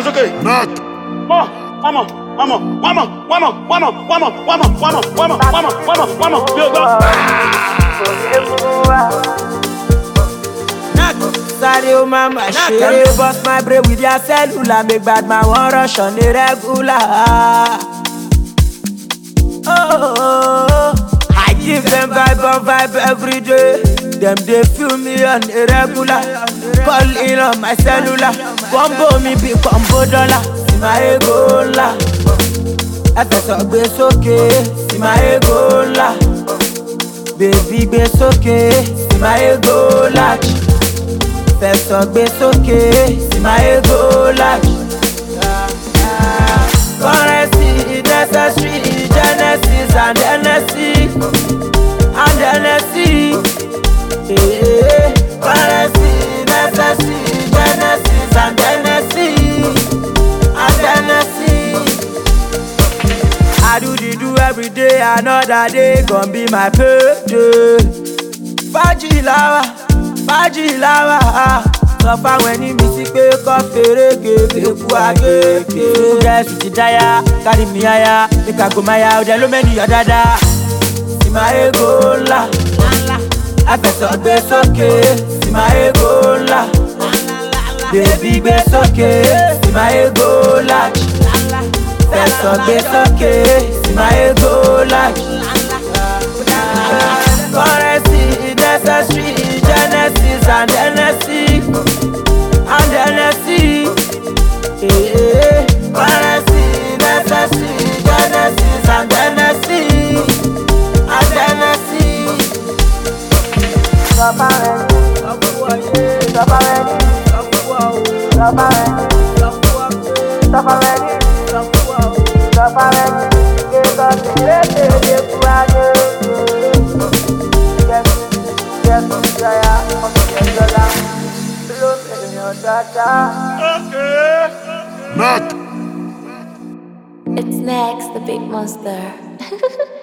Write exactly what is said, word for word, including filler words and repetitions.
it's okay. Knock. More, one more, one more, one more, one more, one more, one more, one more, one more, one more, one more, one more, one more. Yo, go. Sorry, oh mama, shit. Bust my brain with your cellular. Make bad man want rush on the regular. Oh, oh, oh. I give them vibe on vibe every day. Them they feel me on the regular. Call in on my cellular. Combo me be combo dollar. See my ego la. F S O be okay. See my ego la. Baby be okay. See my ego la. Fẹ̀sọ̀ gbé sókè, sí máa ego large. Currency is necessary, Genesis and N S C, and N S C. Currency is necessary, Genesis and N S C, and N S C. I do the do every day, another day gon' be my payday. Fájì láwà. Fájì láwà, sọ fáwọn ẹni mi sí pé kọ́ fèrè gègé kú àgègé. Gẹ̀ẹ́sì ti dáyà, kárí mi àyà, ìkàgò máa ya ọdẹ ló mẹ́niyàn dáadáa. Sì máa ego ńlá, afẹ̀sọ̀ gbé sókè, sì máa ego ńlá. Bèbí gbé sókè, sì máa ego large. Fẹ̀sọ̀ gbé sókè, sì máa ego large. Currency is necessary, Genesis and N S C, and N S C. Currency is necessary, Genesis and N S C, and N S C. Sọba rẹ̀ ní, sọba rẹ̀ ní, sọba rẹ̀ ní, sọba rẹ̀ ní, sọba rẹ̀ ní, kéka kéré kéré kú ayé. Knock. It's next, the big monster.